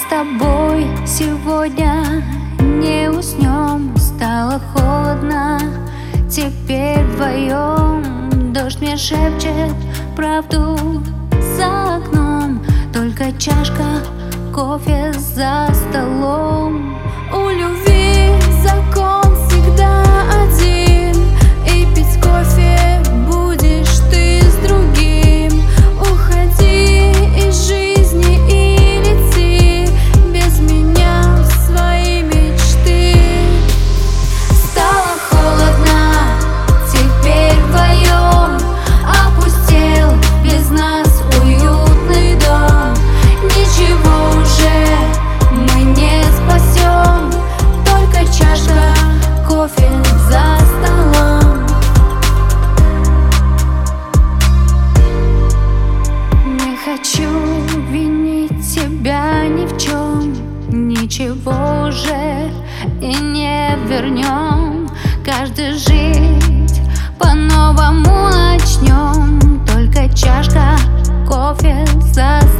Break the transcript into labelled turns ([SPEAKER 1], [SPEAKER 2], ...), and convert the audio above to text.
[SPEAKER 1] с тобой сегодня не уснем. Стало холодно теперь вдвоем. Дождь мне шепчет правду за окном. Только чашка кофе за столом. У любви закон всегда один, и пить кофе будешь ты с другим. Уходи из жизни и лети без меня в свои мечты. Стало холодно теперь вдвоем. Опустел без нас уютный дом. Ничего уже мы не спасем. Только чашка кофе за столом. Не хочу винить тебя ни в чем. Ничего уже и не вернем. Каждый жить по-новому начнем. Только чашка кофе за столом.